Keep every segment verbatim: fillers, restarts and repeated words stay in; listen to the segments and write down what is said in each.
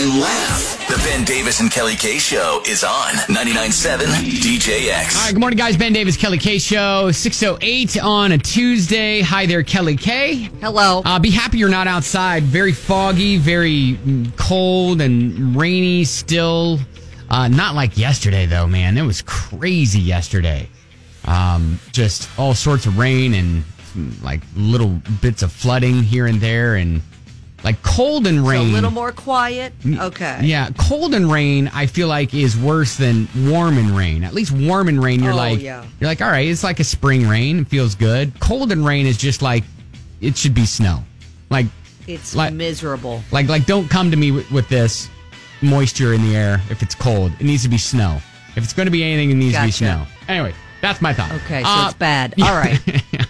and laugh. The Ben Davis and Kelly K Show is on ninety-nine point seven D J X. All right, good morning, guys. Ben Davis, Kelly K Show, six oh eight on a Tuesday. Hi there, Kelly K. Hello. Uh, be happy you're not outside. Very foggy, very cold and rainy still. Uh, not like yesterday, though, man. It was crazy yesterday. Um, just all sorts of rain and like little bits of flooding here and there, and like cold and rain. So a little more quiet. Okay. Yeah, cold and rain I feel like is worse than warm and rain. At least warm and rain, you're Oh, like, yeah. you're like, all right, it's like a spring rain. It feels good. Cold and rain is just like it should be snow. Like It's like, miserable. Like like don't come to me with, with this moisture in the air if it's cold. It needs to be snow. If it's going to be anything, it needs Gotcha. to be snow. Anyway, that's my thought. Okay, so Uh, it's bad. yeah. All right.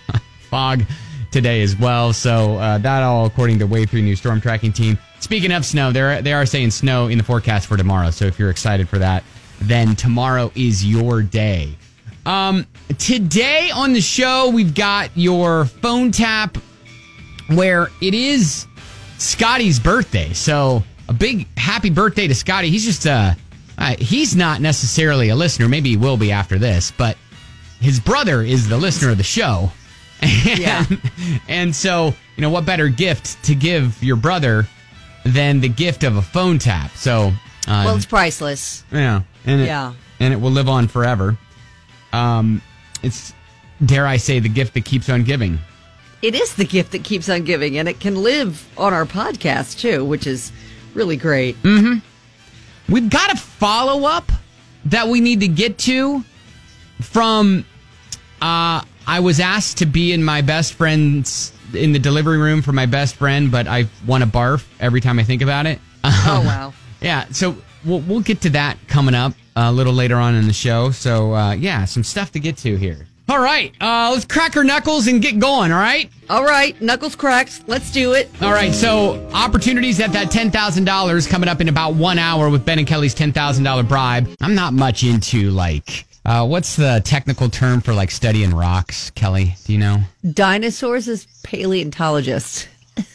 Fog today as well. So uh, that all according to Wave three News Storm Tracking Team. Speaking of snow, they're, they are saying snow in the forecast for tomorrow. So if you're excited for that, then tomorrow is your day. Um, today on the show, we've got your phone tap where it is Scotty's birthday. So a big happy birthday to Scotty. He's just, uh, uh, he's not necessarily a listener. Maybe he will be after this, but his brother is the listener of the show. And, Yeah. and so, you know, what better gift to give your brother than the gift of a phone tap? So, uh, Well, it's priceless. yeah, and it, Yeah. and it will live on forever. Um, it's, dare I say, the gift that keeps on giving. It is the gift that keeps on giving, and it can live on our podcast, too, which is really great. We've got a follow up that we need to get to from. Uh, I was asked to be in my best friend's in the delivery room for my best friend, but I want to barf every time I think about it. Oh, wow. Yeah, so we'll we'll get to that coming up a little later on in the show. So uh, yeah, some stuff to get to here. All right, uh, let's crack our knuckles and get going. All right. All right, knuckles cracked. Let's do it. All right, so opportunities at that ten thousand dollars coming up in about one hour with Ben and Kelly's ten thousand dollars bribe. I'm not much into, like, uh, what's the technical term for, like, studying rocks, Kelly? Do you know? Dinosaurs is paleontologists.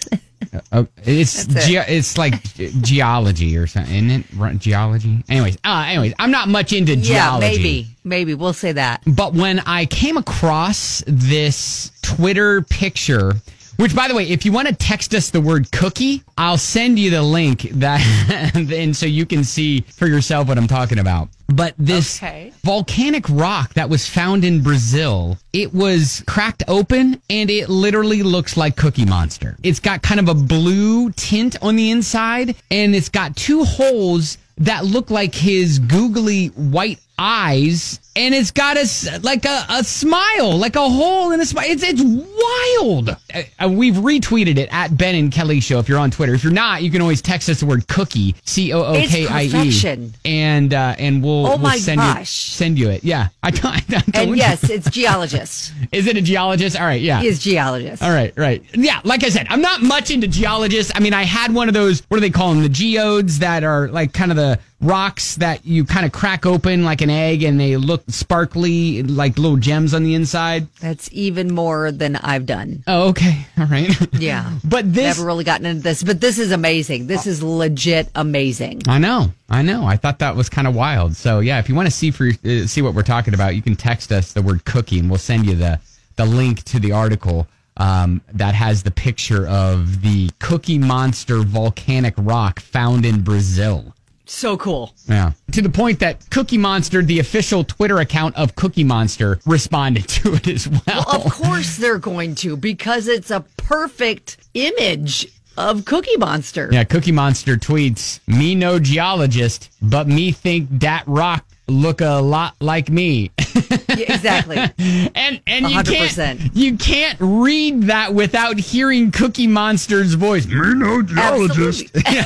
Uh, it's That's it. ge- it's like ge- geology or something, isn't it? Ru- Geology? Anyways, uh, anyways, I'm not much into Yeah, geology. maybe. Maybe. We'll say that. But when I came across this Twitter picture, which, by the way, if you want to text us the word cookie, I'll send you the link that, and so you can see for yourself what I'm talking about. But this Okay. volcanic rock that was found in Brazil, it was cracked open and it literally looks like Cookie Monster. It's got kind of a blue tint on the inside, and it's got two holes that look like his googly white eyes, and it's got a s- like a, a smile, like a hole in a smile. It's it's wild. Uh, uh, we've retweeted it at Ben and Kelly Show. If you're on Twitter, if you're not, you can always text us the word cookie, C O O K I E, It's perfection. and uh, and we'll, Oh we'll my send gosh. you send you it. Yeah, I, I, I told And you. yes, it's geologists. Is it a geologist? All right, yeah. He is geologist. All right, right. Yeah, like I said, I'm not much into geologists. I mean, I had one of those, what do they call them? The geodes that are like kind of the rocks that you kind of crack open like an egg and they look sparkly, like little gems on the inside. That's even more than I've done. Oh, okay. All right. Yeah. But this... Never really gotten into this, but this is amazing. This is legit amazing. I know. I know. I thought that was kind of wild. So, yeah, if you want to see for uh, see what we're talking about, you can text us the word cookie and we'll send you the, the link to the article um, that has the picture of the Cookie Monster volcanic rock found in Brazil. So cool. Yeah. To the point that Cookie Monster, the official Twitter account of Cookie Monster, responded to it as well. Well, of course they're going to, because it's a perfect image of Cookie Monster. Yeah, Cookie Monster tweets, "Me no geologist, but me think dat rock look a lot like me." Yeah, exactly. and and you one hundred can't percent. you can't read that without hearing Cookie Monster's voice. Me no geologist.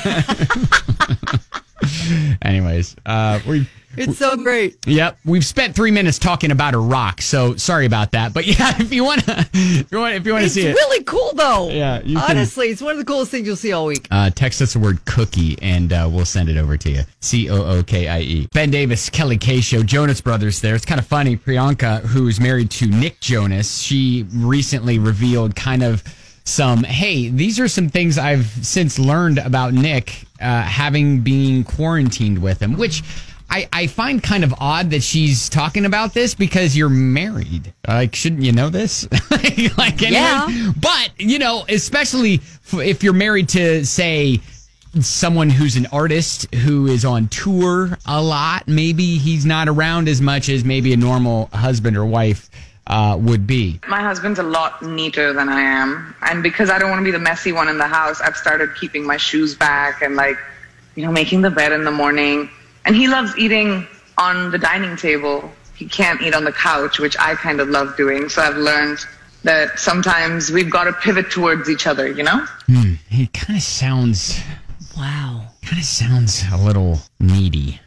Anyways, uh, we. It's so great. Yep, we've spent three minutes talking about a rock, so sorry about that. But yeah, if you want to, if you want, if you want to It's see it, really cool, though. Yeah, you can- honestly, it's one of the coolest things you'll see all week. uh, text us the word cookie and uh, we'll send it over to you. C O O K I E. Ben Davis, Kelly K Show, Jonas Brothers there. It's kind of funny. Priyanka, who's married to Nick Jonas, she recently revealed kind of some, hey, these are some things I've since learned about Nick uh, having been quarantined with him, which I, I find kind of odd that she's talking about this because you're married. Like, shouldn't you know this? like, anyway. Yeah. But, you know, especially if you're married to, say, someone who's an artist who is on tour a lot, maybe he's not around as much as maybe a normal husband or wife uh, would be. My husband's a lot neater than I am. And because I don't want to be the messy one in the house, I've started keeping my shoes back and, like, you know, making the bed in the morning. And he loves eating on the dining table. He can't eat on the couch, which I kind of love doing. So I've learned that sometimes we've got to pivot towards each other, you know? Hmm. He kind of sounds... Wow. Kind of sounds a little needy.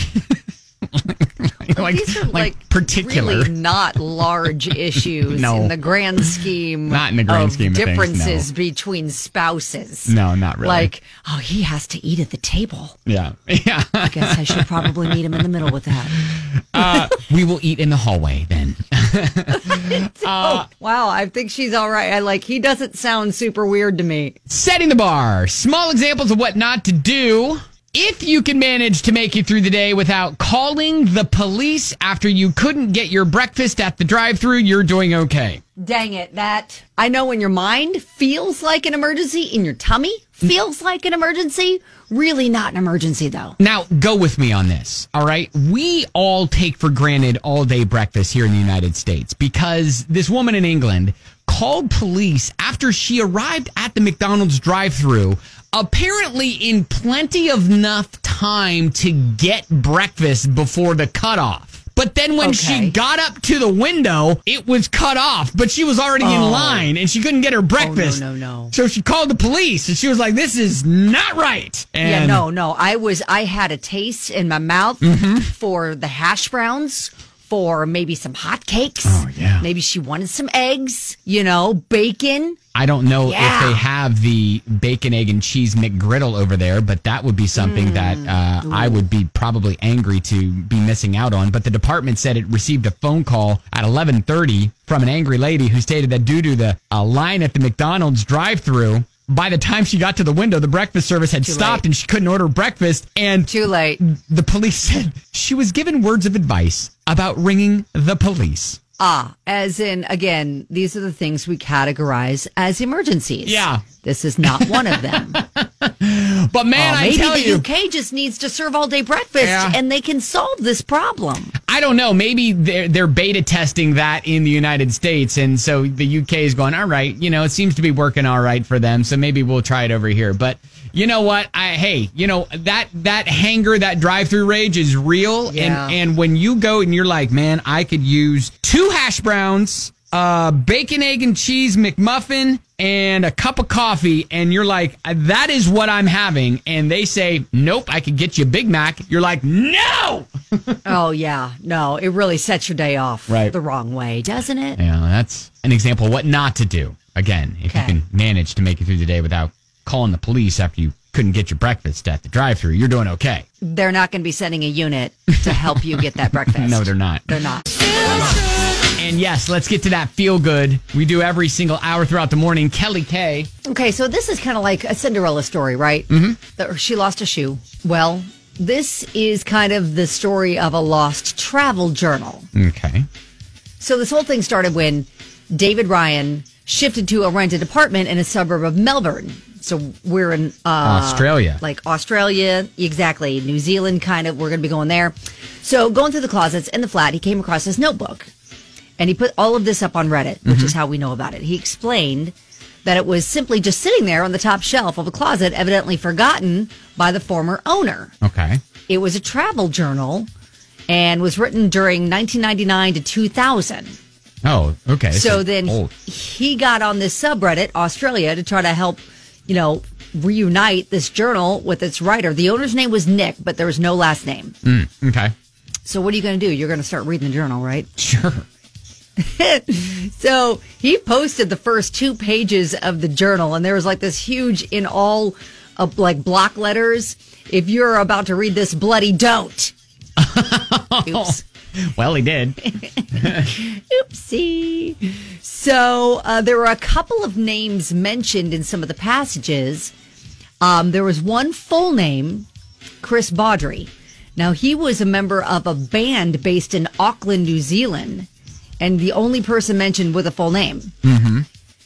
like, These are like, like particular. really not large issues No. in the grand scheme. Not in the grand of scheme of things, differences no. between spouses. No, not really. Like, oh, he has to eat at the table. Yeah. Yeah. I guess I should probably meet him in the middle with that. uh, we will eat in the hallway then. oh, wow. I think she's all right. I like, he doesn't sound super weird to me. Setting the bar. Small examples of what not to do. If you can manage to make it through the day without calling the police after you couldn't get your breakfast at the drive-thru, you're doing okay. Dang it, that. I know when your mind feels like an emergency, in your tummy feels like an emergency. Really not an emergency, though. Now, go with me on this, all right? We all take for granted all-day breakfast here in the United States because this woman in England called police after she arrived at the McDonald's drive-thru, apparently in plenty of enough time to get breakfast before the cutoff. But then when Okay. she got up to the window, it was cut off, but she was already in Oh. line and she couldn't get her breakfast. no, no, no. So she called the police and she was like, this is not right. And Yeah, no, no. I was, I had a taste in my mouth Mm-hmm. for the hash browns, for maybe some hotcakes. Oh, yeah. Maybe she wanted some eggs, you know, bacon. I don't know Yeah. if they have the bacon, egg, and cheese McGriddle over there, but that would be something Mm. that uh, I would be probably angry to be missing out on. But the department said it received a phone call at eleven thirty from an angry lady who stated that due to the uh, line at the McDonald's drive-thru, by the time she got to the window, the breakfast service had Too stopped late. and she couldn't order breakfast. And Too late. the police said she was given words of advice about ringing the police. Ah, as in, again, these are the things we categorize as emergencies. Yeah. This is not one of them. But man, Oh, I maybe tell the you, U K just needs to serve all day breakfast Yeah. and they can solve this problem. I don't know. Maybe they're, they're beta testing that in the United States. And so the U K is going, all right, you know, it seems to be working all right for them. So maybe we'll try it over here. But you know what? I, hey, you know, that that hanger, that drive-through rage is real. Yeah. And, and when you go and you're like, man, I could use two hash browns, uh, bacon, egg, and cheese McMuffin, and a cup of coffee, and you're like, that is what I'm having. And they say, nope, I could get you a Big Mac. You're like, no! Oh, yeah. No, it really sets your day off Right. the wrong way, doesn't it? Yeah, that's an example of what not to do. Again, if Okay. you can manage to make it through the day without calling the police after you couldn't get your breakfast at the drive-thru, you're doing okay. They're not going to be sending a unit to help you get that breakfast. No, they're not. They're not. And yes, let's get to that feel good we do every single hour throughout the morning. Kelly K. Okay, so this is kind of like a Cinderella story, right? Mm-hmm. She lost a shoe. Well, this is kind of the story of a lost travel journal. Okay. So this whole thing started when David Ryan shifted to a rented apartment in a suburb of Melbourne. So we're in uh, Australia. like Australia, exactly. New Zealand, kind of. We're going to be going there. So going through the closets in the flat, he came across this notebook. And he put all of this up on Reddit, which Mm-hmm. is how we know about it. He explained that it was simply just sitting there on the top shelf of a closet, evidently forgotten by the former owner. Okay. It was a travel journal and was written during nineteen ninety-nine to two thousand. Oh, okay. So then old. he got on this subreddit, Australia, to try to help, you know, reunite this journal with its writer. The owner's name was Nick, but there was no last name. Mm, okay. So what are you going to do? You're going to start reading the journal, right? Sure. So he posted the first two pages of the journal, and there was like this huge, in all uh, like block letters, if you're about to read this, bloody don't. Oops. Well, he did. Oopsie. So uh, there were a couple of names mentioned in some of the passages. Um, there was one full name, Chris Baudry. Now, he was a member of a band based in Auckland, New Zealand, and the only person mentioned with a full name. Mm-hmm.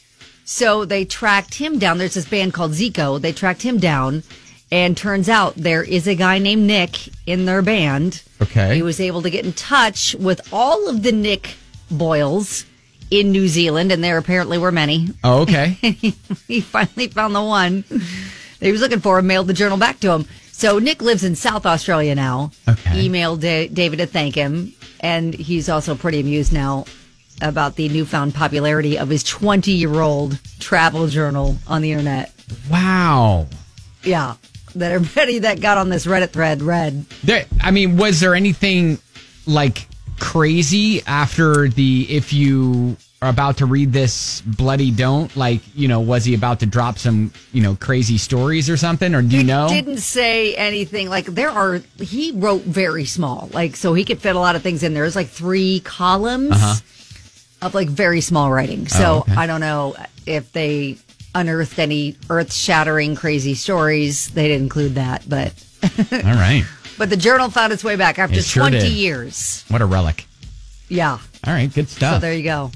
So they tracked him down. There's this band called Zico. They tracked him down, and turns out there is a guy named Nick in their band. Okay. He was able to get in touch with all of the Nick Boyles in New Zealand, and there apparently were many. Oh, okay. He finally found the one that he was looking for and mailed the journal back to him. So Nick lives in South Australia now. Okay. Emailed Da- David to thank him, and he's also pretty amused now about the newfound popularity of his twenty-year-old travel journal on the internet. Wow. Yeah, that everybody that got on this Reddit thread read. There, I mean, was there anything like crazy after the, if you are about to read this bloody don't, like, you know, was he about to drop some, you know, crazy stories or something, or do you He know? didn't say anything. Like, there are, he wrote very small, like, so he could fit a lot of things in there. There's like three columns Uh-huh. of like very small writing. So Oh, okay. I don't know if they unearthed any earth shattering crazy stories. They didn't include that, but All right. but the journal found its way back after It sure twenty did. years. What a relic. Yeah. All right, good So stuff. there you go.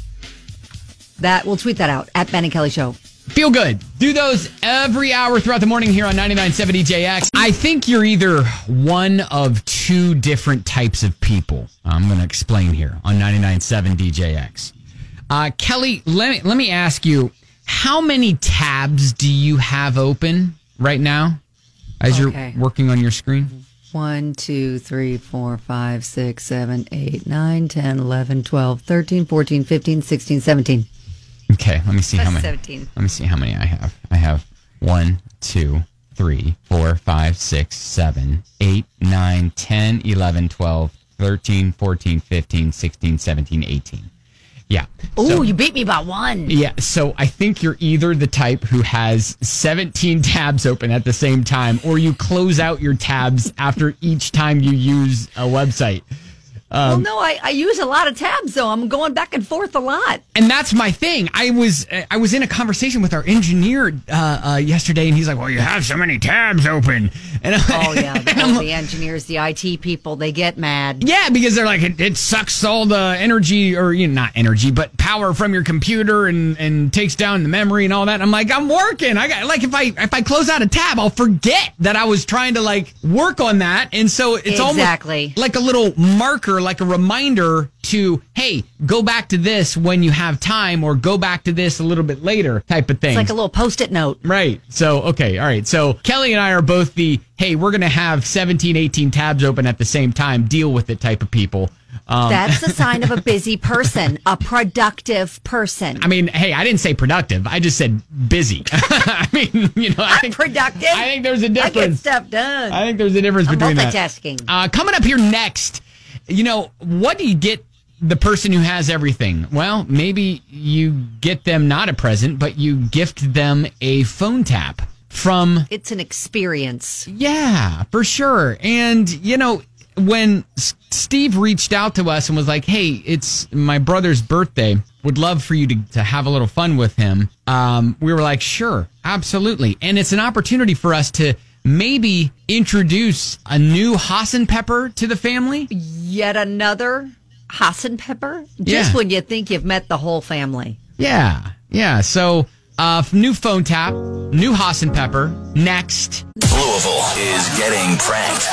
That we'll tweet that out at Ben and Kelly Show. Feel good. Do those every hour throughout the morning here on ninety-nine point seven D J X. I think you're either one of two different types of people. I'm going to explain here on ninety-nine point seven D J X. Uh, Kelly, let me, let me ask you, how many tabs do you have open right now as Okay. you're working on your screen? One, two, three, four, five, six, seven, eight, nine, ten, eleven, twelve, thirteen, fourteen, fifteen, sixteen, seventeen. Okay, let me see how That's many. seventeen. Let me see how many I have. I have one, two, three, four, five, six, seven, eight, nine, ten, eleven, twelve, thirteen, fourteen, fifteen, sixteen, seventeen, eighteen. Yeah. Oh, So- you beat me by one. Yeah, so I think you're either the type who has seventeen tabs open at the same time, or you close out your tabs after each time you use a website. well, no, I, I use a lot of tabs, though. I'm going back and forth a lot. And that's my thing. I was I was in a conversation with our engineer uh, uh, yesterday, and he's like, "Well, you have so many tabs open." And I- Oh, yeah. and The, I'm- the engineers, the I T people, they get mad. yeah, because they're like, it, it sucks all the energy, or you know, not energy, but power from your computer, and, and takes down the memory and all that. I'm like, I'm working. I got like if I if I close out a tab, I'll forget that I was trying to like work on that, and so it's Exactly. almost like a little marker, like a reminder to, hey, go back to this when you have time, or go back to this a little bit later type of thing. It's like a little post-it note. Right. So, okay. All right. So Kelly and I are both the, hey, we're going to have seventeen, eighteen tabs open at the same time, deal with it type of people. Um, That's the sign of a busy person, a productive person. I mean, hey, I didn't say productive. I just said busy. I mean, you know, I I'm think productive. I think there's a I get difference. stuff done. I think there's a difference I'm between multitasking. that. Uh, coming up here next, you know, what do you get the person who has everything? Well, maybe you get them not a present, but you gift them a phone tap from... It's an experience. Yeah, for sure. And, you know, when S- Steve reached out to us and was like, hey, it's my brother's birthday, would love for you to, to have a little fun with him, um, we were like, sure, absolutely. And it's an opportunity for us to maybe introduce a new Hassan pepper to the family. Yet another Hassan pepper? Just Yeah. when you think you've met the whole family. Yeah, yeah. So, uh, new phone tap, new Hassan pepper, next. Louisville is getting pranked.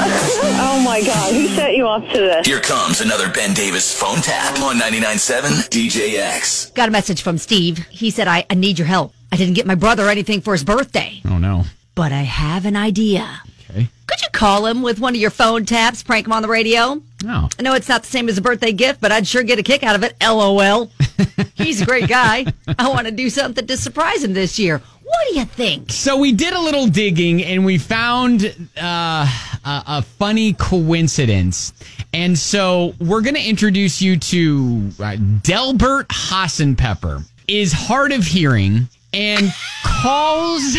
Oh my God, who set you up to this? Here comes another Ben Davis phone tap on ninety-nine point seven D J X. Got a message from Steve. He said, I, I need your help. I didn't get my brother anything for his birthday, Oh, no. but I have an idea. Okay. Could you call him with one of your phone taps, prank him on the radio? Oh. I know it's not the same as a birthday gift, but I'd sure get a kick out of it. LOL. He's a great guy. I want to do something to surprise him this year. What do you think? So we did a little digging and we found uh, a, a funny coincidence. And so we're going to introduce you to uh, Delbert Hassan Pepper. Is hard of hearing and calls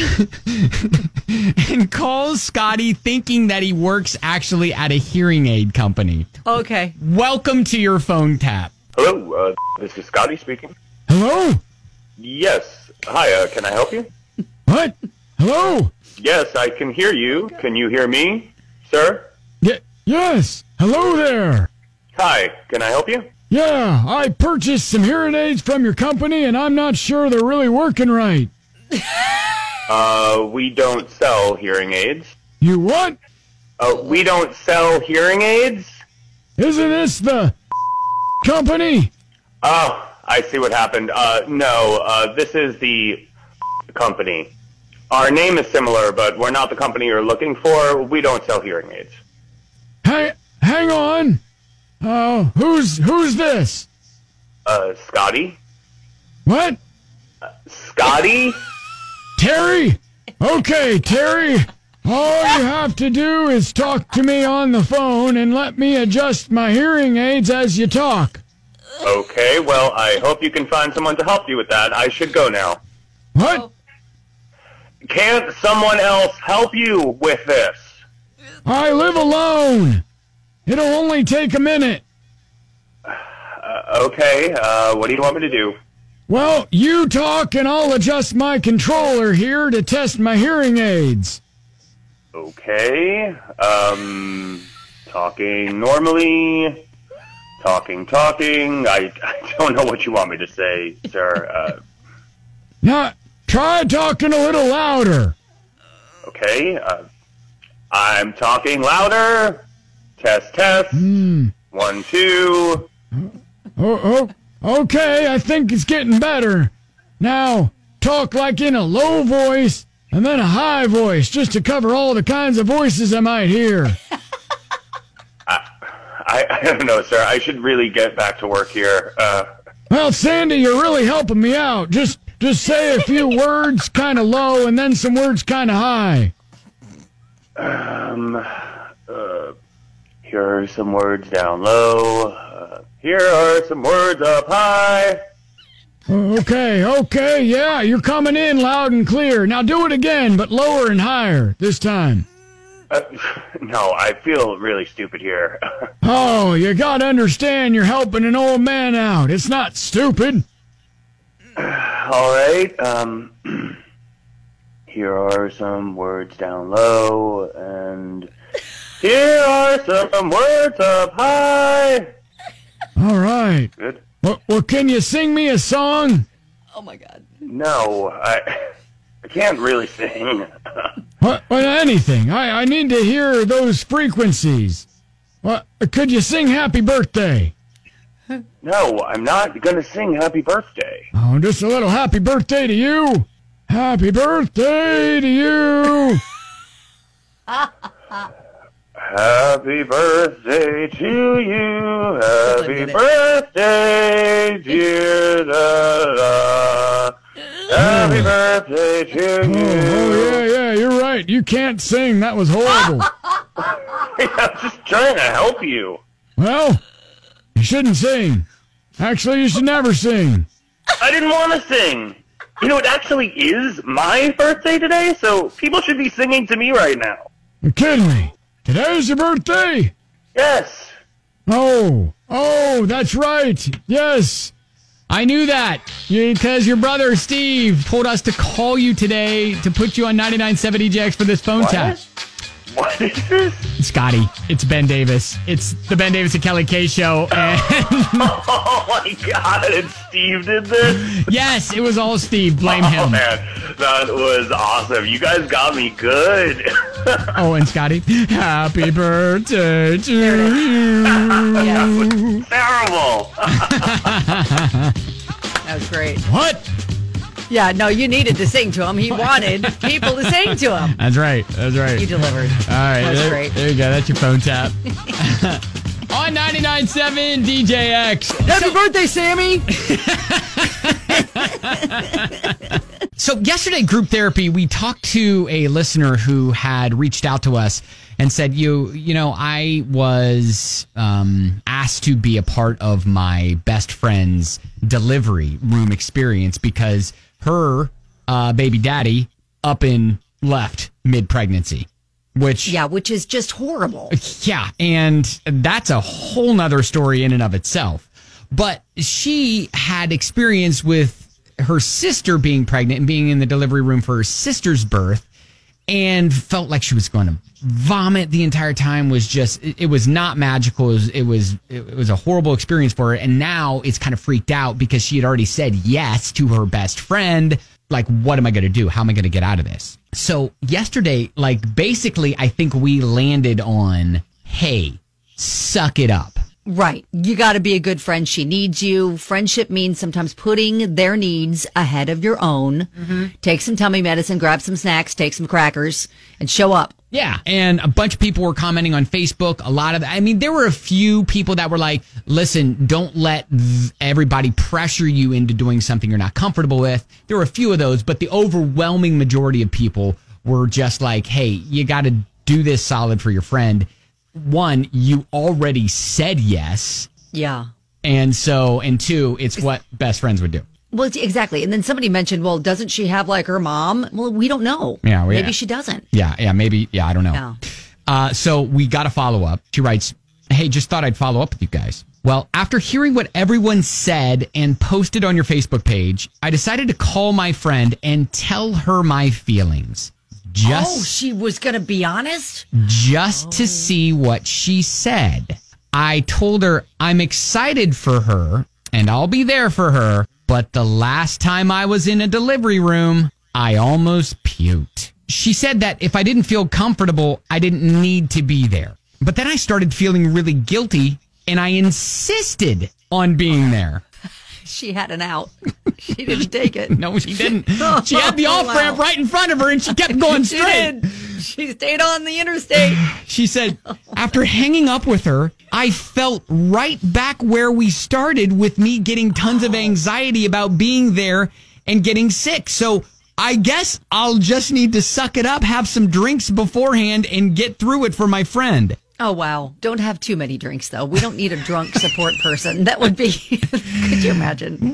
and calls Scotty thinking that he works actually at a hearing aid company. Okay. Welcome to your phone tap. Hello, uh, this is Scotty speaking. Hello? Yes. Hi, uh, can I help you? What? Hello? Yes, I can hear you. Can you hear me, sir? Y- yes. Hello there. Hi, can I help you? Yeah, I purchased some hearing aids from your company, and I'm not sure they're really working right. Uh, we don't sell hearing aids. You what? Uh, we don't sell hearing aids? Isn't this the company? Oh, I see what happened. Uh, no, uh, this is the company. Our name is similar, but we're not the company you're looking for. We don't sell hearing aids. Hang, hang on. Uh, who's, who's this? Uh, Scotty? What? Scotty? Terry? Okay, Terry. All you have to do is talk to me on the phone and let me adjust my hearing aids as you talk. Okay, well, I hope you can find someone to help you with that. I should go now. What? Can't someone else help you with this? I live alone. It'll only take a minute. Uh, okay, uh, what do you want me to do? Well, you talk and I'll adjust my controller here to test my hearing aids. Okay, um, talking normally, talking, talking. I, I don't know what you want me to say, sir. Uh, Now, try talking a little louder. okay, uh, I'm talking louder. Test, test. Hmm. One, two. Oh, oh, okay, I think it's getting better. Now, talk like in a low voice and then a high voice, just to cover all the kinds of voices I might hear. I, I don't know, sir. I should really get back to work here. Uh, Well, Sandy, you're really helping me out. Just, just say a few words kind of low and then some words kind of high. um, uh, here are some words down low. Uh, here are some words up high. Okay, okay, yeah, you're coming in loud and clear. Now do it again, but lower and higher this time. Uh, no, I feel really stupid here. Oh, you gotta understand you're helping an old man out. It's not stupid. All right. Um, here are some words down low, and here are some words up high. All right. Good. Well, well, can you sing me a song? Oh my God. No, I, I can't really sing. What? Well, anything. I, I need to hear those frequencies. What? Could you sing Happy Birthday? No, I'm not gonna sing Happy Birthday. Oh, just a little Happy Birthday to you. Happy Birthday to you. Happy birthday to you. Happy get it. birthday, dear da da. Happy birthday to you. Oh, yeah, yeah, you're right. You can't sing. That was horrible. I'm just trying to help you. Well, you shouldn't sing. Actually, you should never sing. I didn't want to sing. You know, it actually is my birthday today, so people should be singing to me right now. You're kidding me. Today's your birthday? Yes. Oh, oh, that's right. Yes. I knew that because your brother Steve told us to call you today to put you on ninety-nine point seven D J X for this phone What? tap. What is this? Scotty, it's Ben Davis. It's the Ben Davis and Kelly K Show. And Oh my God! And Steve did this. yes, it was all Steve. Blame Oh him. man, that was awesome. You guys got me good. Oh, and Scotty, happy birthday to you. Yes, Terrible. that was great. What? Yeah, no, you needed to sing to him. He wanted people to sing to him. That's right. That's right. You delivered. All right, That's there, great. there you go. That's your phone tap. On ninety-nine point seven D J X. Happy birthday, Sammy! So yesterday, group therapy, we talked to a listener who had reached out to us and said, "You, you know, I was um, asked to be a part of my best friend's delivery room experience because her uh, baby daddy up and left mid pregnancy." Which Yeah, which is just horrible. yeah, and that's a whole nother story in and of itself. But she had experience with her sister being pregnant and being in the delivery room for her sister's birth. and felt like she was going to vomit the entire time. Was just, it, it was not magical. It was, it was, it was a horrible experience for her. And now it's kind of freaked out because she had already said yes to her best friend. Like, what am I going to do? How am I going to get out of this? So yesterday, like, basically, I think we landed on, hey, suck it up. Right. You got to be a good friend. She needs you. Friendship means sometimes putting their needs ahead of your own. Mm-hmm. Take some tummy medicine, grab some snacks, take some crackers, and show up. Yeah. And a bunch of people were commenting on Facebook. A lot of, I mean, there were a few people that were like, listen, don't let th- everybody pressure you into doing something you're not comfortable with. There were a few of those, but the overwhelming majority of people were just like, hey, you got to do this solid for your friend. One, you already said yes. Yeah. And so, and two, it's what best friends would do. Well, it's- exactly. And then somebody mentioned, well, doesn't she have like her mom? Well, we don't know. Yeah, we- Maybe yeah. she doesn't. Yeah, yeah, maybe. Yeah, I don't know. Yeah. Uh, so we got a follow up. She writes, hey, just thought I'd follow up with you guys. Well, after hearing what everyone said and posted on your Facebook page, I decided to call my friend and tell her my feelings. Just, oh, she was going to be honest? just oh. to see what she said. I told her I'm excited for her and I'll be there for her. But the last time I was in a delivery room, I almost puked. She said that if I didn't feel comfortable, I didn't need to be there. But then I started feeling really guilty and I insisted on being there. She had an out. She didn't take it. No, she didn't. She had the off ramp wow. right in front of her and she kept going She straight. did. She stayed on the interstate. She said, after hanging up with her, I felt right back where we started with me getting tons of anxiety about being there and getting sick. So I guess I'll just need to suck it up, have some drinks beforehand, and get through it for my friend. Oh, wow. Don't have too many drinks, though. We don't need a drunk support person. That would be, could you imagine?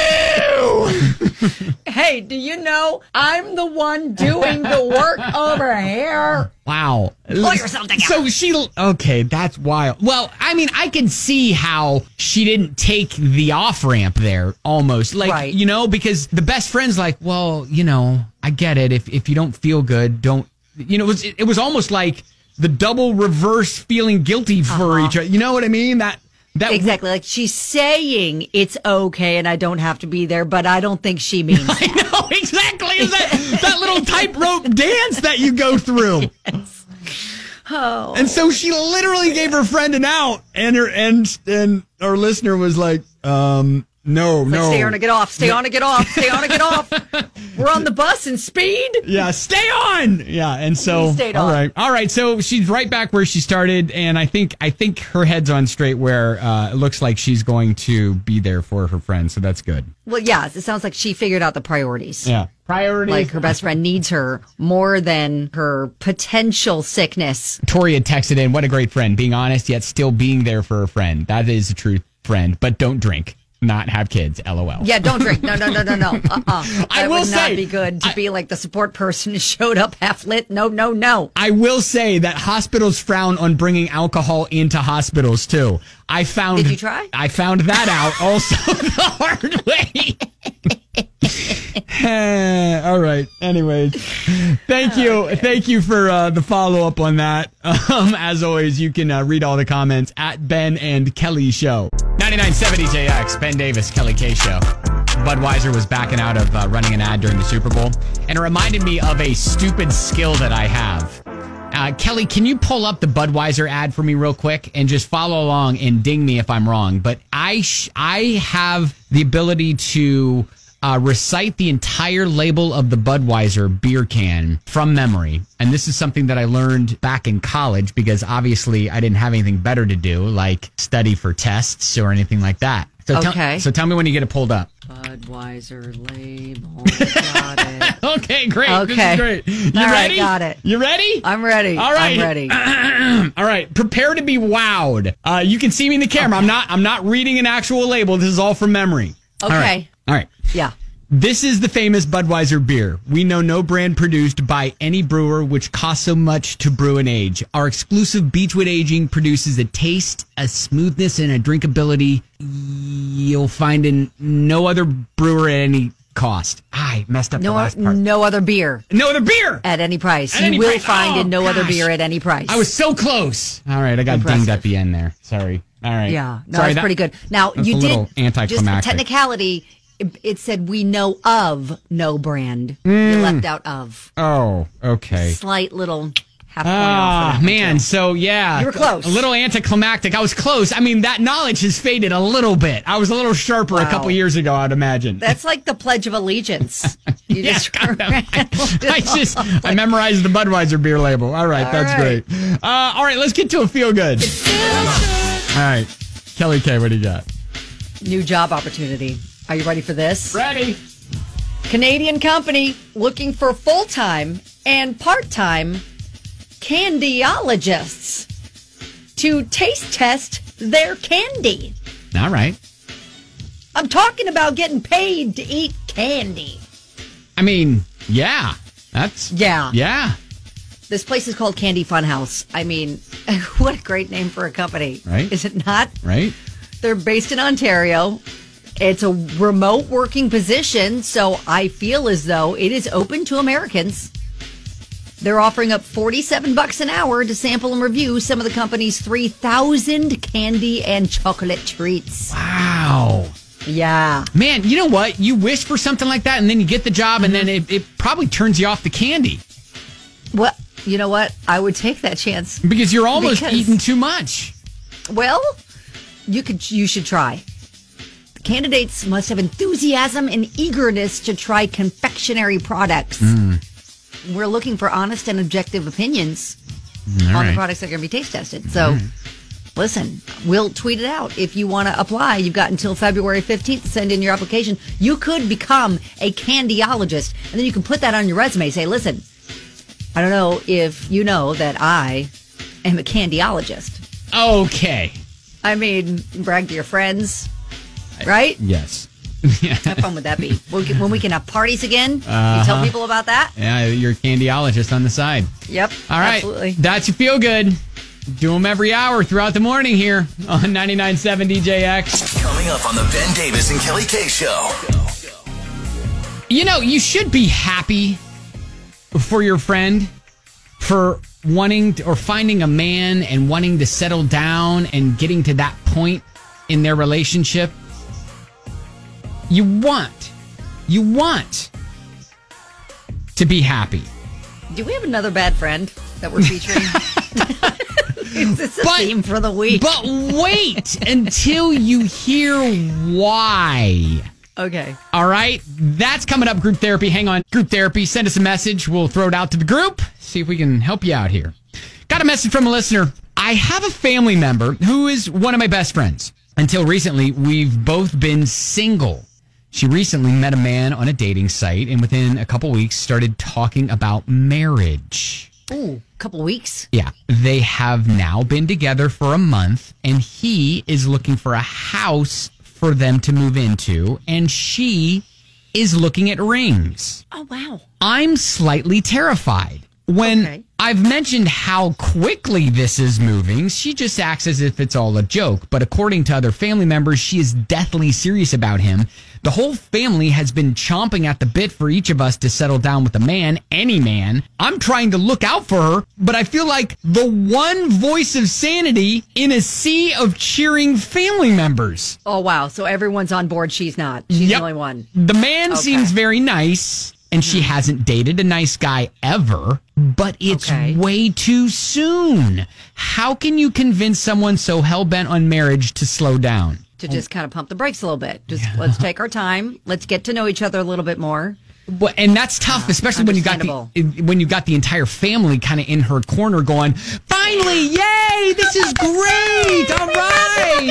Woo! Hey, do you know I'm the one doing the work over here? Wow. Pull yourself together. So she, okay, that's wild. Well, I mean, I can see how she didn't take the off ramp there almost. Like, Right. you know, because the best friend's like, well, you know, I get it. If if you don't feel good, don't, you know, it was, it was almost like the double reverse feeling guilty for Uh-huh. each other. You know what I mean? That, that Exactly. Like she's saying it's okay and I don't have to be there, but I don't think she means I know, exactly. Is that, that little tightrope dance that you go through. yes. Oh. And so she literally gave her friend an out, and her and and our listener was like, um, no, Like, no. stay on or get off. Stay on or get off. Stay on or get off. We're on the bus in speed. Yeah, stay on. Yeah, and so We stayed all on. right, all right. So she's right back where she started, and I think I think her head's on straight where uh, it looks like she's going to be there for her friend. So that's good. Well, yeah, it sounds like she figured out the priorities. Yeah, priorities. Like her best friend needs her more than her potential sickness. Tori had texted in, "What a great friend, being honest yet still being there for her friend. That is a true friend, but don't drink." Not have kids, LOL. Yeah, don't drink. No, no, no, no, no. Uh-uh. That I will would not say, be good to I- be like the support person who showed up half lit. No, no, no. I will say that hospitals frown on bringing alcohol into hospitals too. I found. Did you try? I found that out also the hard way. All right. Anyways, thank you, okay. thank you for uh, the follow up on that. Um, as always, you can uh, read all the comments at Ben and Kelly Show. ninety-nine seventy J X, Ben Davis, Kelly K Show. Budweiser was backing out of uh, running an ad during the Super Bowl, and it reminded me of a stupid skill that I have. Uh, Kelly, can you pull up the Budweiser ad for me real quick and just follow along and ding me if I'm wrong? But I sh- I have the ability to uh, recite the entire label of the Budweiser beer can from memory. And this is something that I learned back in college because obviously I didn't have anything better to do, like study for tests or anything like that. So Okay. Tell, so tell me when you get it pulled up. Budweiser label. Got it. Okay, great. Okay. This is great. You All right, ready? got it. You ready? I'm ready. All right. I'm ready. All right. Prepare to be wowed. Uh, you can see me in the camera. Okay. I'm not I'm not reading an actual label. This is all from memory. Okay. All right. All right. Yeah. This is the famous Budweiser beer. We know no brand produced by any brewer which costs so much to brew and age. Our exclusive Beechwood aging produces a taste, a smoothness, and a drinkability you'll find in no other brewer at any cost. I messed up No, the last part. no other beer No other beer. at any price. At you any will price. find Oh, in no other gosh. beer at any price. I was so close. All right, I got Impressive. dinged at the end there. Sorry. All right. Yeah, no, Sorry, that's that- pretty good. Now that's you a did little just for anticlimactic. technicality. It, it said we know of no brand. You left out of. Oh, okay. Slight little half point off. Ah, for that man. one, too. So, yeah. You were close. A little anticlimactic. I was close. I mean, that knowledge has faded a little bit. I was a little sharper a Wow. couple years ago, I'd imagine. That's like the Pledge of Allegiance. You Yeah, just kind of. I just, I memorized the Budweiser beer label. All right, All that's right. great. Uh, all right, let's get to a feel good. All right. Kelly K, what do you got? New job opportunity. Are you ready for this? Ready. Canadian company looking for full-time and part-time candyologists to taste test their candy. All right. I'm talking about getting paid to eat candy. I mean, yeah. That's, Yeah. yeah. This place is called Candy Funhouse. I mean, what a great name for a company. Right. Is it not? Right? They're based in Ontario. It's a remote working position, so I feel as though it is open to Americans. They're offering up forty-seven bucks an hour to sample and review some of the company's three thousand candy and chocolate treats. Wow. Yeah. Man, you know what? You wish for something like that, and then you get the job, and then it, it probably turns you off the candy Well, you know what? I would take that chance. because you're almost Because- eating too much. Well, you could you should try. Candidates must have enthusiasm and eagerness to try confectionery products. We're looking for honest and objective opinions All on right. the products that are going to be taste tested. So, listen, we'll tweet it out. If you want to apply, you've got until February fifteenth to send in your application. You could become a candyologist, and then you can put that on your resume. Say, listen, I don't know if you know that I am a candyologist. Okay. I mean, brag to your friends, right? Yes. How fun would that be? When we can, when we can have parties again, you Uh-huh. tell people about that? Yeah, you're a candyologist on the side. Yep. All right. Absolutely. That's your feel good. Do them every hour throughout the morning here on ninety-nine point seven D J X. Coming up on the Ben Davis and Kelly K Show. You know, you should be happy for your friend for wanting to, or finding a man and wanting to settle down and getting to that point in their relationship. You want, you want to be happy. Do we have another bad friend that we're featuring? Is this a But- theme for the week? But wait until you hear why. Okay. All right. That's coming up, group therapy. Hang on. Group therapy. Send us a message. We'll throw it out to the group. See if we can help you out here. Got a message from a listener. I have a family member who is one of my best friends. Until recently, we've both been single. She recently met a man on a dating site and within a couple weeks started talking about marriage. Ooh, couple weeks. Yeah. They have now been together for a month and he is looking for a house for them to move into and she is looking at rings. Oh, wow. I'm slightly terrified. When Okay. I've mentioned how quickly this is moving, she just acts as if it's all a joke. But according to other family members, she is deathly serious about him. The whole family has been chomping at the bit for each of us to settle down with a man, any man. I'm trying to look out for her, but I feel like the one voice of sanity in a sea of cheering family members. Oh, wow. So everyone's on board. She's not. She's Yep. the only one. The man Okay. seems very nice, and she hasn't dated a nice guy ever, but it's Okay. way too soon. How can you convince someone so hell-bent on marriage to slow down? To just kind of pump the brakes a little bit. Just let's take our time. Let's get to know each other a little bit more. But, and that's tough, especially when you got the when you got the entire family kind of in her corner going, finally, yay, this is great, all right.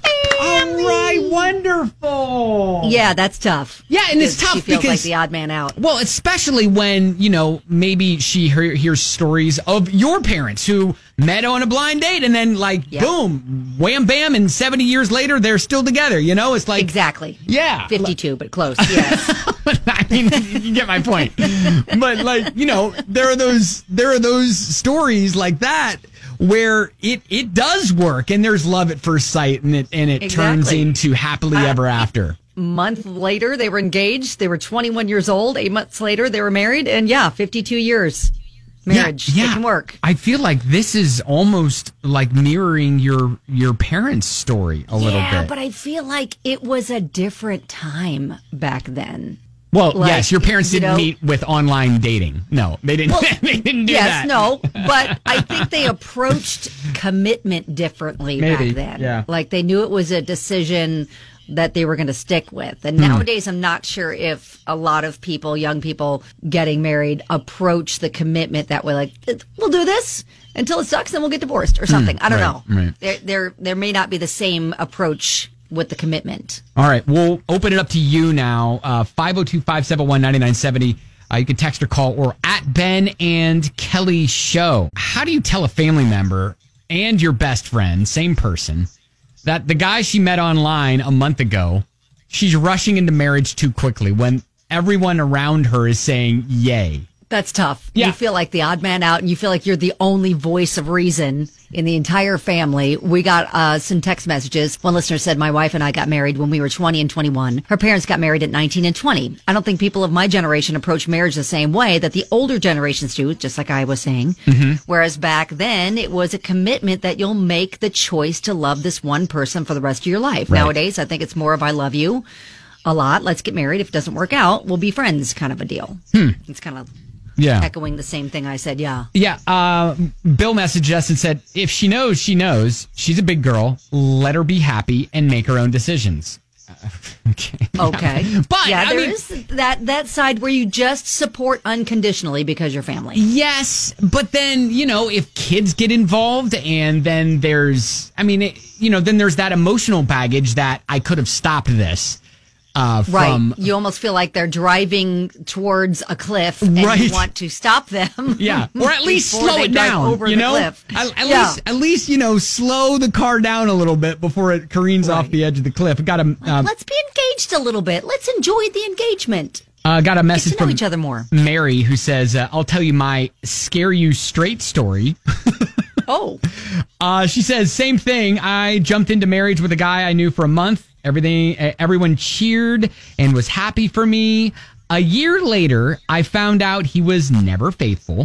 All right, wonderful. Yeah, that's tough. Yeah, and it's Because tough she feels because like the odd man out. Well, especially when, you know, maybe she hear, hears stories of your parents who met on a blind date and then, like, Yep. boom, wham, bam, and seventy years later, they're still together. You know, it's like. Exactly. Yeah. fifty-two, but close. Yes. I mean, you get my point. But, like, you know, there are those, there are those stories like that where it, it does work and there's love at first sight and it, and it turns Exactly. into happily Uh, ever after. month later, they were engaged. They were twenty-one years old. Eight months later, they were married. And yeah, fifty-two years marriage. Yeah, It yeah. can work. I feel like this is almost like mirroring your your parents' story a little Yeah, bit. but I feel like it was a different time back then. Well, like, yes, your parents you didn't know- meet with online dating. No, they didn't. Well, they didn't do yes, that. no, but I think they approached commitment differently Maybe, back then. yeah. Like they knew it was a decision that they were going to stick with. And Hmm. nowadays, I'm not sure if a lot of people, young people getting married, approach the commitment that way. Like, we'll do this until it sucks, then we'll get divorced or something. I don't Hmm. right, know. right. There, there, there may not be the same approach with the commitment. All right, we'll open it up to you now. Uh, five oh two, five seven one, nine nine seven oh. Uh, you can text or call or at Ben and Kelly Show. How do you tell a family member and your best friend, same person, that the guy she met online a month ago, she's rushing into marriage too quickly when everyone around her is saying yay? That's tough. Yeah. You feel like the odd man out and you feel like you're the only voice of reason in the entire family. We got uh, some text messages. One listener said, my wife and I got married when we were twenty and twenty-one. Her parents got married at nineteen and twenty. I don't think people of my generation approach marriage the same way that the older generations do, just like I was saying. Whereas back then, it was a commitment that you'll make the choice to love this one person for the rest of your life. Right. Nowadays, I think it's more of I love you a lot. Let's get married. If it doesn't work out, we'll be friends kind of a deal. It's kind of Yeah. echoing the same thing I said. Yeah. Yeah, uh, Bill messaged us and said, if she knows, she knows. She's a big girl. Let her be happy and make her own decisions. Uh, okay. Okay. But, yeah, I there mean- is that that side where you just support unconditionally because you're family. Yes, but then, you know, if kids get involved and then there's, I mean, it, you know, then there's that emotional baggage that I could have stopped this. Uh, Right. from You almost feel like they're driving towards a cliff and Right. you want to stop them. Yeah, or at least before slow they it drive down. over you the know, cliff. At, at Yeah. least, at least you know, slow the car down a little bit before it careens off Right. the edge of the cliff. Got a uh, Let's be engaged a little bit. Let's enjoy the engagement. uh, got a Get message to know from each other more. Mary who says, uh, "I'll tell you my scare you straight story." Oh, Uh, she says, same thing. I jumped into marriage with a guy I knew for a month. Everything, uh, everyone cheered and was happy for me. A year later, I found out he was never faithful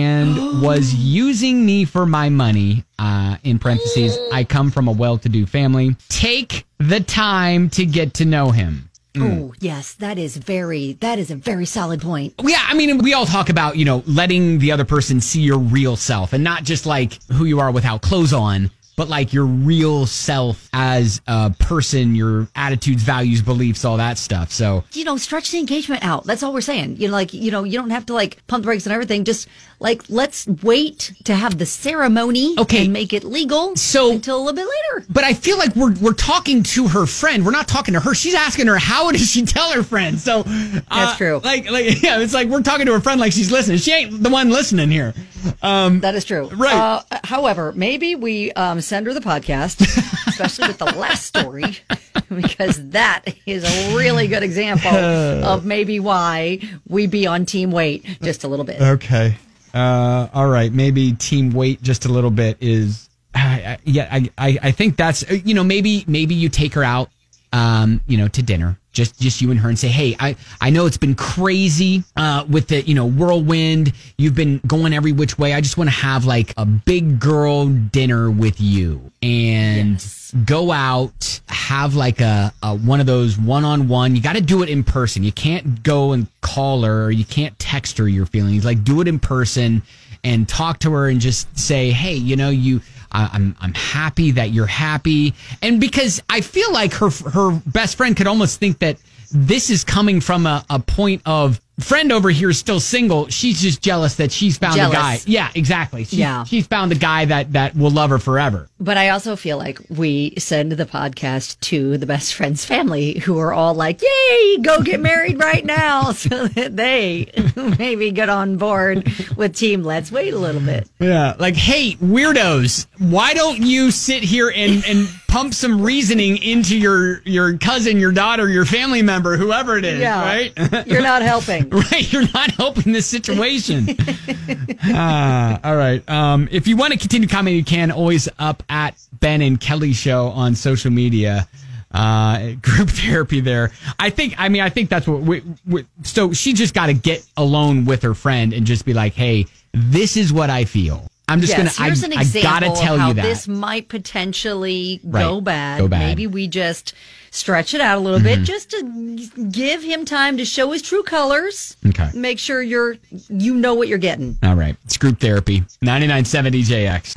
and was using me for my money. Uh, in parentheses, I come from a well-to-do family. Take the time to get to know him. oh, yes, that is very. That is a very solid point. Yeah, I mean, we all talk about, you know, letting the other person see your real self and not just like who you are without clothes on, but like your real self as a person, your attitudes, values, beliefs, all that stuff. So, You know, stretch the engagement out. That's all we're saying. You know, like you know, you don't have to like pump the brakes and everything. Just like let's wait to have the ceremony. Okay. and make it legal. So- until a little bit later. but I feel like we're we're talking to her friend. We're not talking to her. She's asking her, how does she tell her friend? So uh, That's true. Like, like, yeah, it's like we're talking to her friend like she's listening. She ain't the one listening here. Um, That is true. Right. Uh, however, maybe we um, send her the podcast, especially with the last story, because that is a really good example of maybe why we be on team wait just a little bit. Okay. Uh, all right. Maybe team wait just a little bit is, uh, yeah, I, I, I think that's, uh, you know, maybe, maybe you take her out, um, you know, to dinner, just, just you and her and say, hey, I, I know it's been crazy, uh, with the, you know, whirlwind. You've been going every which way. I just want to have like a big girl dinner with you and Yes. go out, have like a, a one of those one-on-one. You got to do it in person. You can't go and call her or you can't text her your feelings. Like do it in person and talk to her and just say, hey, you know, you, I, I'm, I'm happy that you're happy. And because I feel like her, her best friend could almost think that this is coming from a, a point of friend over here is still single. She's just jealous that she's found Jealous. a guy. Yeah, exactly. She's, Yeah. she's found a guy that, that will love her forever. But I also feel like we send the podcast to the best friend's family who are all like, yay, go get married right now. So that they maybe get on board with team. Let's wait a little bit. Yeah, like, hey, weirdos, why don't you sit here and, and pump some reasoning into your, your cousin, your daughter, your family member, whoever it is, Yeah. right? You're not helping. Right, you're not helping this situation. Ah, all right. Um, if you want to continue commenting, you can always up at Ben and Kelly Show on social media. uh, group therapy there. I think, I mean, I think that's what we, we so she just got to get alone with her friend and just be like, hey, this is what I feel. I'm just yes, going here's to, an I, example I got to tell of how you that. This might potentially Right. go bad. Go bad. Maybe we just stretch it out a little Mm-hmm. bit just to give him time to show his true colors. Okay. Make sure you're, you know what you're getting. All right. It's group therapy. ninety-nine point seven D J X.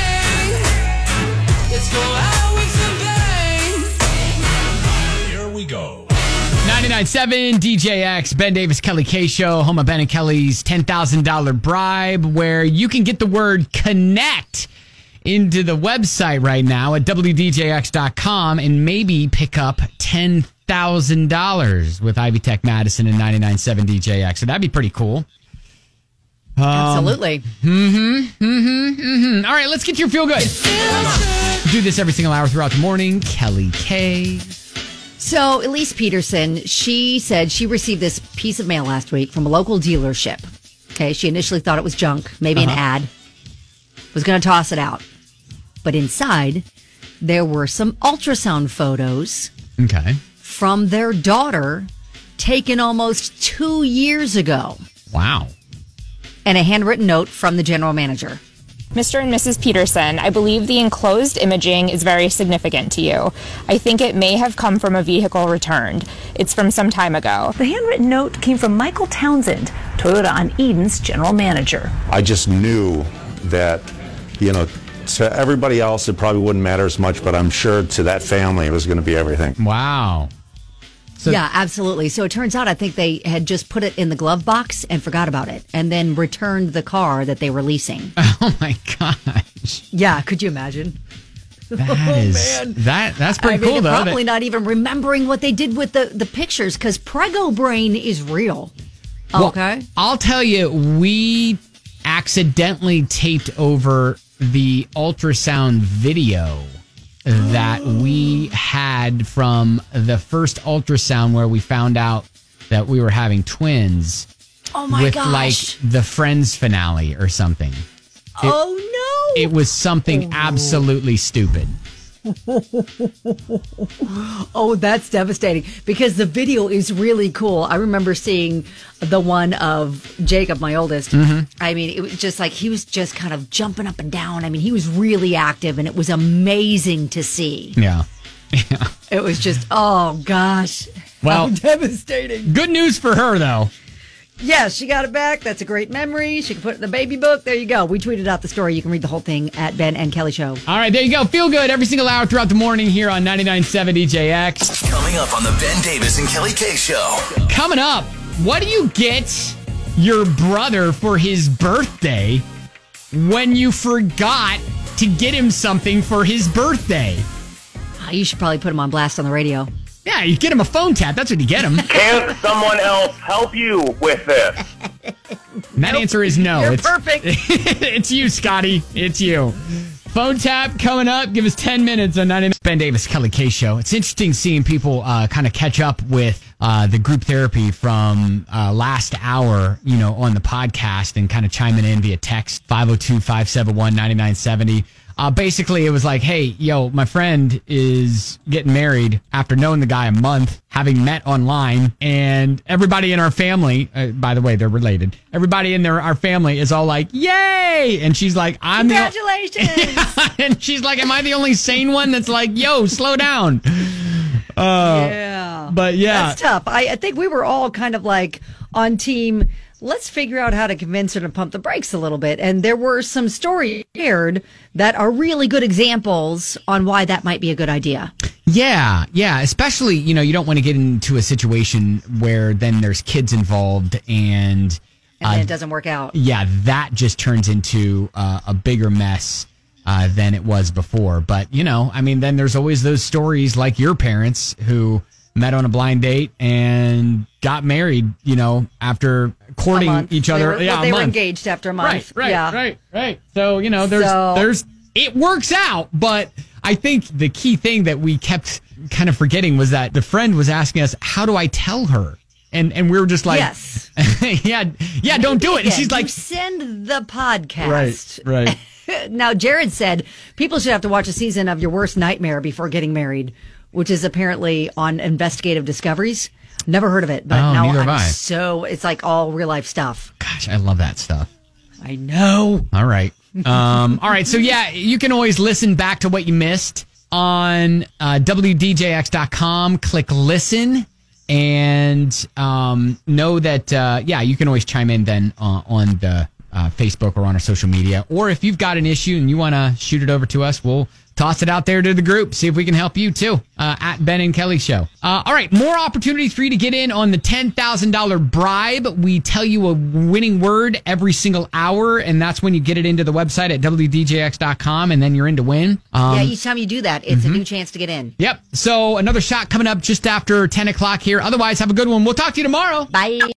Here we go. ninety-nine point seven D J X, Ben Davis, Kelly K Show, home of Ben and Kelly's ten thousand dollars bribe, where you can get the word connect into the website right now at W D J X dot com and maybe pick up ten thousand dollars with Ivy Tech Madison and ninety-nine point seven D J X. So that'd be pretty cool. Um, Absolutely. Mm-hmm, mm-hmm, mm-hmm. All right, let's get to your feel good. Do this every single hour throughout the morning. Kelly K. So, Elise Peterson, she said she received this piece of mail last week from a local dealership. Okay, she initially thought it was junk, maybe Uh-huh. an ad. Was going to toss it out. But inside, there were some ultrasound photos Okay. from their daughter taken almost two years ago. Wow. And a handwritten note from the general manager. Mister and Missus Peterson, I believe the enclosed imaging is very significant to you. I think it may have come from a vehicle returned. It's from some time ago. The handwritten note came from Michael Townsend, Toyota on Eden's general manager. I just knew that, you know, to everybody else it probably wouldn't matter as much, but I'm sure to that family it was going to be everything. Wow. So, yeah, absolutely. So it turns out I think they had just put it in the glove box and forgot about it and then returned the car that they were leasing. Oh, my gosh. Yeah, could you imagine? That Oh, is, man. that, that's pretty I mean, cool, though. probably that- not even remembering what they did with the, the pictures because Prego Brain is real. Okay. Well, I'll tell you, we accidentally taped over the ultrasound video that we had from the first ultrasound where we found out that we were having twins. Oh my with gosh. like the Friends finale or something. Oh no. It was something absolutely stupid. Oh, that's devastating because the video is really cool. I remember seeing the one of Jacob, my oldest. Mm-hmm. I mean, it was just like he was just kind of jumping up and down. I mean, he was really active and it was amazing to see. Yeah. Yeah. It was just, oh gosh. Well, how devastating. Good news for her, though. Yes, she got it back. That's a great memory. She can put it in the baby book. There you go. We tweeted out the story. You can read the whole thing at Ben and Kelly Show. All right, there you go. Feel good every single hour throughout the morning here on ninety-nine point seven D J X. Coming up on the Ben Davis and Kelly K Show. Coming up, what do you get your brother for his birthday when you forgot to get him something for his birthday? Oh, you should probably put him on blast on the radio. Yeah, you get him a phone tap. That's what you get him. Can't someone else help you with this? And that answer is no. You're it's perfect. It's you, Scotty. It's you. Phone tap coming up. Give us ten minutes on ninety-nine. Ben Davis, Kelly K Show. It's interesting seeing people uh, kind of catch up with uh, the group therapy from uh, last hour, you know, on the podcast and kind of chiming in via text five oh two, five seven one, nine nine seven oh. Uh, basically, it was like, hey, yo, my friend is getting married after knowing the guy a month, having met online, and everybody in our family, uh, by the way, they're related, everybody in their, our family is all like, yay! And she's like, I'm Congratulations! the... and she's like, am I the only sane one that's like, yo, slow down? Uh, yeah. But yeah. That's tough. I, I think we were all kind of like on team, let's figure out how to convince her to pump the brakes a little bit. And there were some stories shared that are really good examples on why that might be a good idea. Yeah, yeah. Especially, you know, you don't want to get into a situation where then there's kids involved and... And then uh, it doesn't work out. Yeah, that just turns into uh, a bigger mess uh, than it was before. But, you know, I mean, then there's always those stories like your parents who met on a blind date and got married, you know, after courting each other. They were, yeah, well, a they were month. engaged after a month. Right, right, yeah. right, right. So, you know, there's, So- there's, it works out. But I think the key thing that we kept kind of forgetting was that the friend was asking us, how do I tell her? And and we were just like, Yes. yeah, yeah, don't do it. And she's like, you send the podcast. right, right. Now, Jared said people should have to watch a season of Your Worst Nightmare before getting married. which is apparently on investigative discoveries. Never heard of it, but Oh, now neither I'm have I. so it's like all real life stuff. Gosh, I love that stuff. I know. All right. Um, all right. So, yeah, you can always listen back to what you missed on uh, W D J X dot com. Click listen and um, know that, uh, yeah, you can always chime in then uh, on the uh, Facebook or on our social media. Or if you've got an issue and you want to shoot it over to us, we'll toss it out there to the group. See if we can help you, too, uh, at Ben and Kelly Show. Uh, all right, more opportunities for you to get in on the ten thousand dollars bribe. We tell you a winning word every single hour, and that's when you get it into the website at W D J X dot com, and then you're in to win. Um, yeah, each time you do that, it's mhm. a new chance to get in. Yep. So another shot coming up just after ten o'clock here. Otherwise, have a good one. We'll talk to you tomorrow. Bye.